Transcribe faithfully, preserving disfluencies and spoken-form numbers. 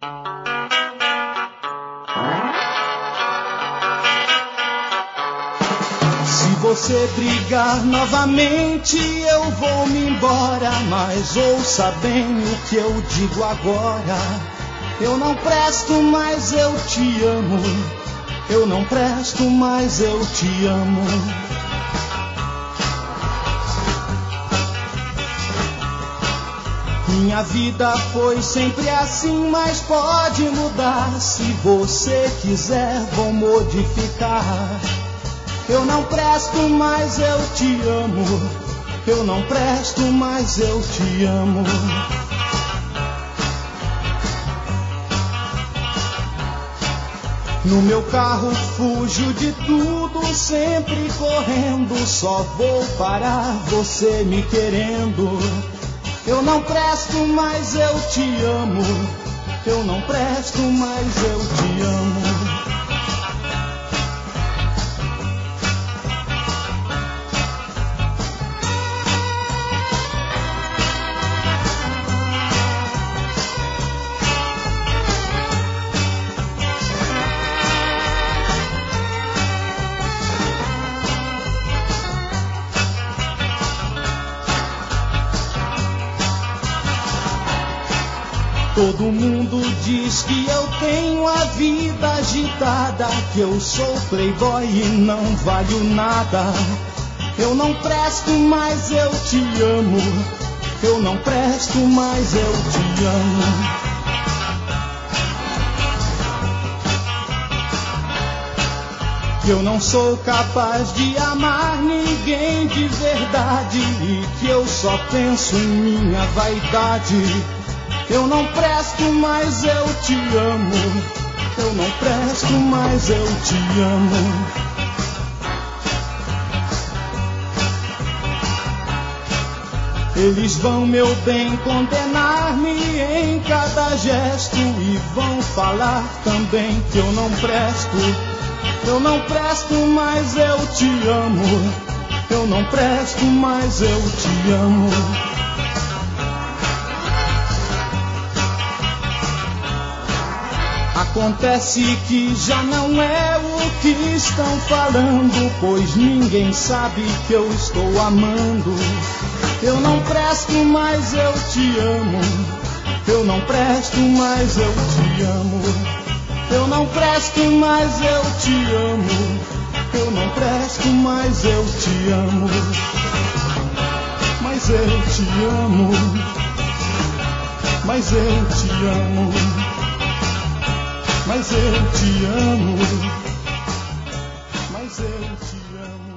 Se você brigar novamente, eu vou me embora. Mas ouça bem o que eu digo agora. Eu não presto, mas eu te amo. Eu não presto, mas eu te amo. Minha vida foi sempre assim, mas pode mudar. Se você quiser, vou modificar. Eu não presto, mas eu te amo. Eu não presto, mas eu te amo. No meu carro fujo de tudo, sempre correndo. Só vou parar você me querendo. Eu não presto, mas eu te amo. Eu não presto, mas eu te amo. Todo mundo diz que eu tenho a vida agitada, que eu sou playboy e não valho nada. Eu não presto, mas eu te amo. Eu não presto, mas eu te amo. Que eu não sou capaz de amar ninguém de verdade e que eu só penso em minha vaidade. Eu não presto, mas eu te amo. Eu não presto, mas eu te amo. Eles vão, meu bem, condenar-me em cada gesto e vão falar também que eu não presto. Eu não presto, mas eu te amo. Eu não presto, mas eu te amo. Acontece que já não é o que estão falando, pois ninguém sabe que eu estou amando. Eu não presto, mas eu te amo. Eu não presto, mas eu te amo. Eu não presto, mas eu te amo. Eu não presto, mas eu te amo. Mas eu te amo. Mas eu te amo. Mas eu te amo, mas eu te amo.